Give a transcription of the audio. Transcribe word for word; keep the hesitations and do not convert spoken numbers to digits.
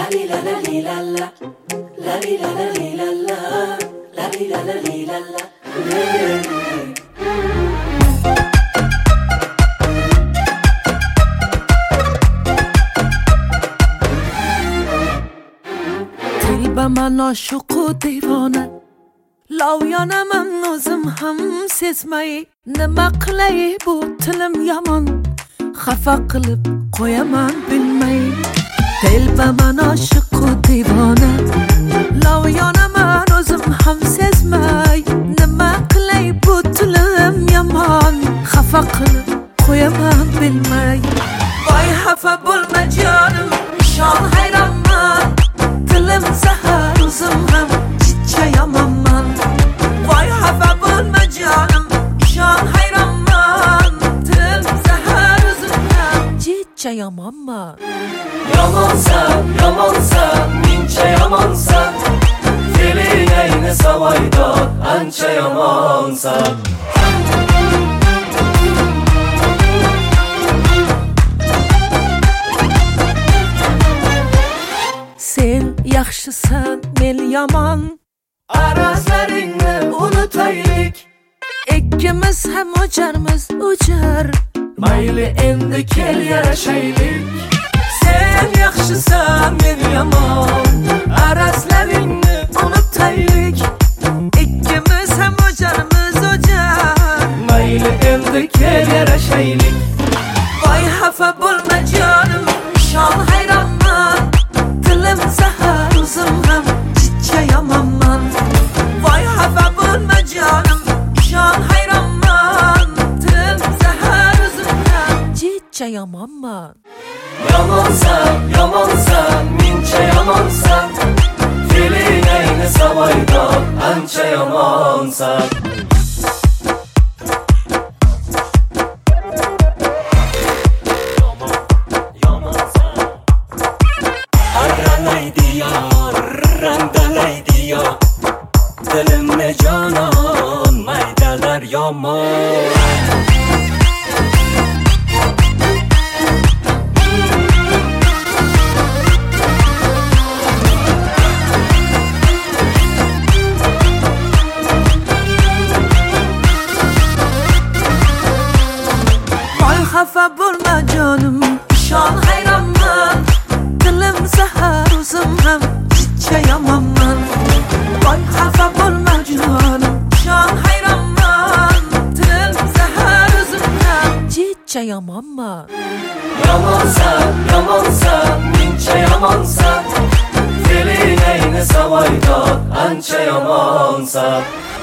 li la la li la la, la li la la li la la, la li la la li la la. با من عاشق و دیوانه لاویانه من نازم هم sezmeyi nima qilay bu tilim yomon xafa qilib qo'yaman bilmay telbaman oshiq u divona lavyonaman o'zim ham sezmay nima qilay bu tilim yomon xafa qilib qo'yaman bilmay voy xafa bo'lma jonim shon hayronman tilim zahar o'zim ham chichayomanman voy xafa bo'lma jonim shon hayronman tilim zahar o'zim ham chichayomanman yomonsan yomonsan mincha yomonsan fe'ling ayni savoydor ancha yomonsan sen yaxshisan men yomon arazlaringni unutaylik ikkimiz ham o'jarmiz o'jar mayli endi kel yarashaylik sen yaxshisan men yomon arazlaringni unutaylik ikkimiz ham o'jarmiz o'jar mayli endi kel yarashaylik voy xafa bo'lma jonim shon hayronman tilim zahar o'zim ham chichayomanman voy xafa bo'lma jonim shon hayronman tilim zahar o'zim ham chichayomanman yomonsan yomonsan mincha yomonsan fe'ling ayni savoydor ancha yomonsan dilimni jonon maydalar yomon voy xafa bo'lma jonim shon hayronman tilim zahar o'zim ham chichayomanman voy xafa bo'lma jonim shon hayronman tilim zahar o'zim ham chichayomanman yomonsan yomonsan mincha yomonsan fe'ling ayni savoydor ancha yomonsan